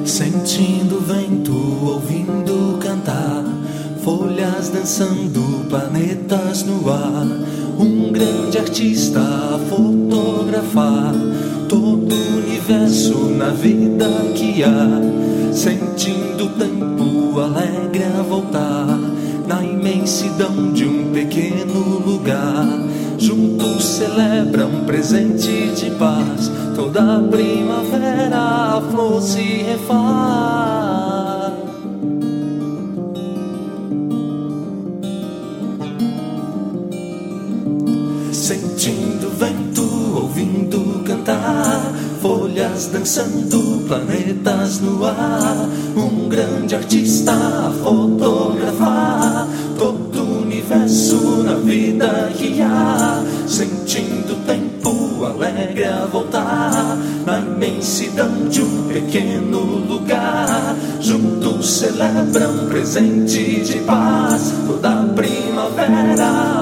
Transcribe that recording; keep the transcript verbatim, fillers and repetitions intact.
Sentindo o vento, ouvindo cantar, folhas dançando, planetas no ar. Um grande artista a fotografar todo o universo na vida que há. Sentindo o tempo alegre a voltar, na imensidão de um pequeno lugar. Juntos celebram um presente de paz. Toda a primavera a flor se refaz. Sentindo o vento, ouvindo cantar, folhas dançando, planetas no ar. Um grande artista a fotografar todo o universo na vida que há. Sentindo o tempo alegre a voltar, na imensidão de um pequeno lugar. Juntos celebram um presente de paz. Toda a primavera